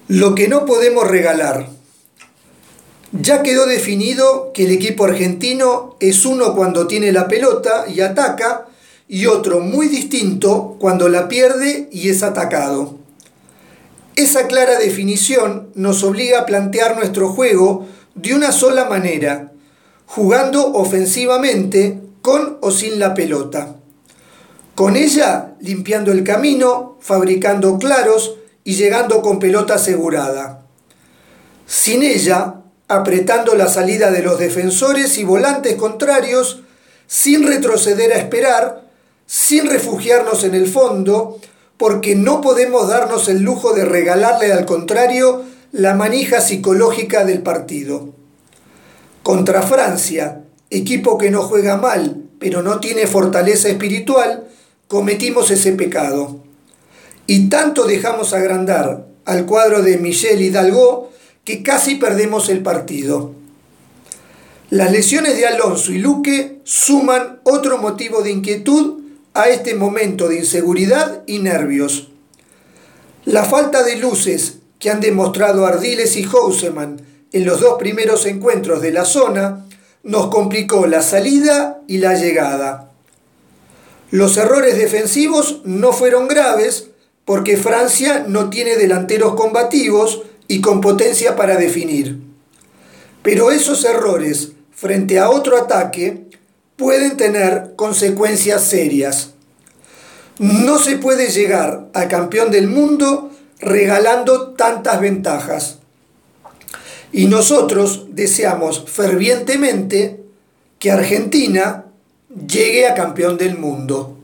Lo que no podemos regalar. Ya quedó definido que el equipo argentino es uno cuando tiene la pelota y ataca, y otro muy distinto cuando la pierde y es atacado. Esa clara definición nos obliga a plantear nuestro juego de una sola manera, jugando ofensivamente con o sin la pelota. Con ella limpiando el camino, fabricando claros y llegando con pelota asegurada. Sin ella, apretando la salida de los defensores y volantes contrarios, sin retroceder a esperar, sin refugiarnos en el fondo, porque no podemos darnos el lujo de regalarle al contrario la manija psicológica del partido. Contra Francia, equipo que no juega mal, pero no tiene fortaleza espiritual, cometimos ese pecado. Y tanto dejamos agrandar al cuadro de Michel Hidalgo que casi perdemos el partido. Las lesiones de Alonso y Luque suman otro motivo de inquietud a este momento de inseguridad y nervios. La falta de luces que han demostrado Ardiles y Houseman en los dos primeros encuentros de la zona nos complicó la salida y la llegada. Los errores defensivos no fueron graves porque Francia no tiene delanteros combativos y con potencia para definir. Pero esos errores frente a otro ataque pueden tener consecuencias serias. No se puede llegar a campeón del mundo regalando tantas ventajas. Y nosotros deseamos fervientemente que Argentina llegue a campeón del mundo.